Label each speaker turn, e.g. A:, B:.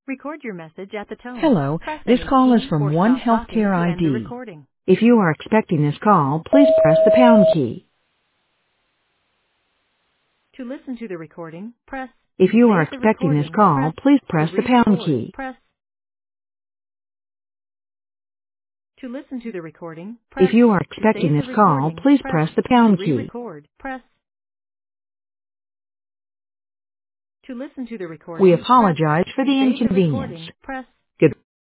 A: Record your message at the tone.
B: Hello,
A: Press
B: this
A: any
B: call is
A: key
B: from
A: or
B: One
A: stop talking
B: Healthcare
A: to end the
B: ID.
A: recording.
B: If you are expecting this call, please press the pound key.
A: To listen to the recording, press
B: If you are
A: save the
B: expecting this
A: recording,
B: call,
A: press
B: please
A: to
B: press the pound
A: re-record,
B: key.
A: press to listen to the recording,
B: If
A: press
B: you are
A: to
B: expecting
A: save the
B: this call,
A: recording,
B: please
A: press
B: press the
A: to
B: pound key.
A: re-record, press to listen to the
B: We
A: recording, press
B: apologize for
A: to
B: the
A: save the
B: inconvenience.
A: recording, press